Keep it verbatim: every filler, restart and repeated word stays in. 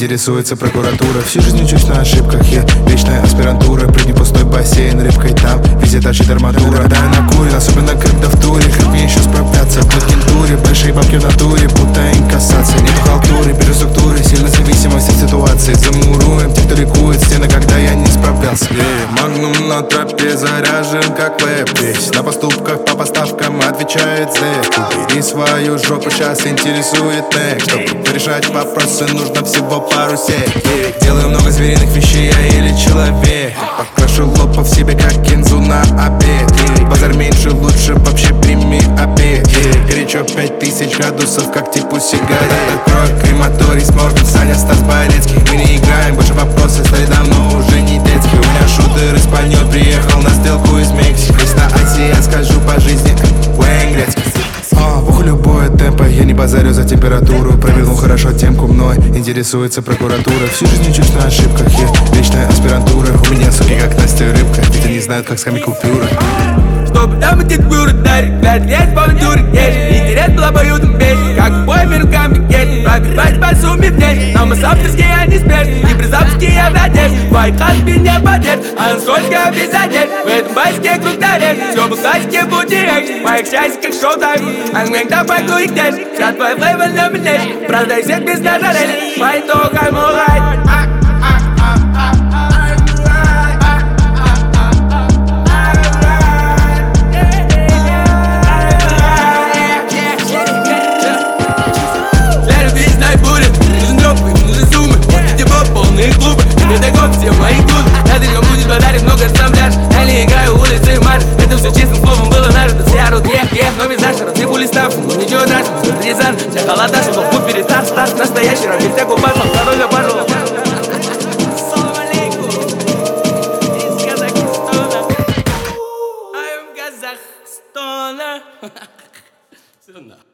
интересуется прокуратура. Всю жизнь учусь на ошибках, я вечная аспирантура. Прыгни пустой бассейн, рыбкой там, везде тащит арматура. Да, на куре, особенно когда в туре. Как мне еще справляться в кентуре? Большие бабки в натуре, будто инкассация. Нету халтуры, биржи структуры, сильно зависимость от ситуации. Замуруем тех, кто ликует стены, когда я не справлялся. Магнум на тропе заряжен, как веб. Весь на поступках по поставкам отвечает зэк. Убери свою жопу, сейчас интересует нэк. Чтобы решать вопросы, нужно всего пару сек. Делаю много звериных вещей, я или человек. Покрашу лоб по в себе, как кинзу на обед. Базар меньше, лучше вообще прими обед. Горячо пять тысяч градусов, как типу сигарет. Открой крематорий, сможем Саня, Стас Борецкий. Мы не играем, больше вопросы стали давно уже не детские. У меня шутер испаньол приехал на сделку из Мексики. На Азии я скажу по жизни Уэйн Грецкий. А, похуй любое темпо, я не базарю за температуру. Провернул хорошо темку, мной интересуется прокуратура. Всю жизнь учусь на ошибках, я вечная аспирантура. У меня суки как Настя рыбка, ведь они знают, как схами купюры. Чтобы там эти гуры дарить, пять лет по натуре есть. Интерес был обоюдным петь, как бой руками кеть. Пробивать по сумме в день, но мы с авторские, а не смерть. Не при запуске я владеть, твой хасби не подет. А сколько без одет, в этом байске круг тарель. Все был классике, будь директ, моих часиках шоу-тайм. А мне так клуик здесь, вся твой флейвер на меня. Продай всех без нажарели, мои только мурать. Все мои клубы, рядом будет подарить много самляж. Я не играю улицы в марш. Это все чистым словом было нажито. Вся рот эх, эх, но без нашего цибули став. Ну ничего страшного, это не зан. Вся холода, что был перед старт, старт. Настоящий раб, без всякого пашла. Здоровья, пожалуйста. Салам алейкум. Из Казахстана. I'm Казахстана. Все на.